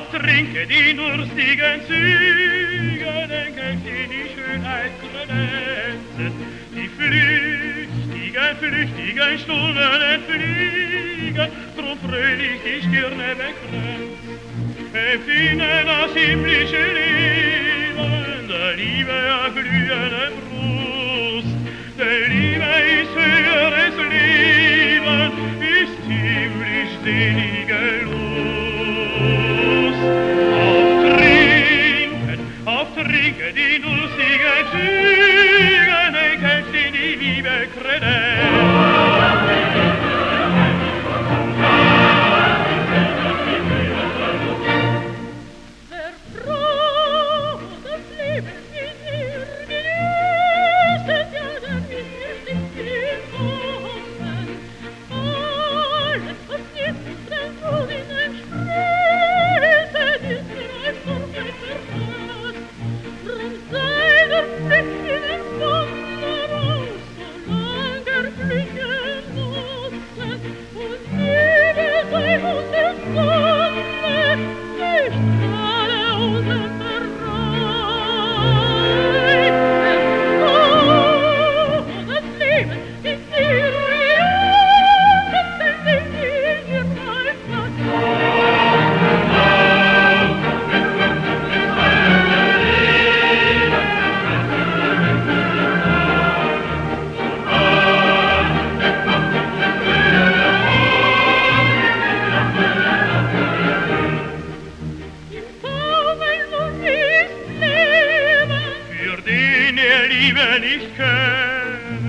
trinke die durstigen Züge, denke die Schönheit glänzet, die flüchtigen Stunden entfliegen, drum fröhlich die Stirne bekränzt. Empfinde das himmlische Leben, der Liebe erglühende Brust, der Liebe ist höheres Leben, ist himmlisch selige Lust. Auftrinken die durstigen Züge, denke die Liebe kredenzt. Liebe nicht kennt,